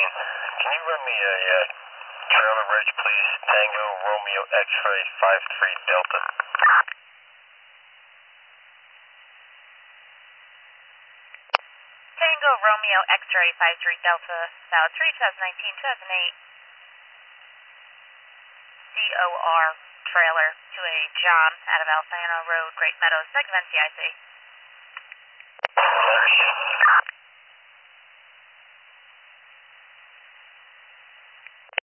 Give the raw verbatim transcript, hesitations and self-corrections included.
seventeen. Can you run me a uh, trailer bridge, please? Tango Romeo X-ray five three Delta. Tango Romeo X-ray five three Delta, now three twenty nineteen two thousand eight. C O R trailer to a John out of Alfano Road, Great Meadows, second N C I C. Understood.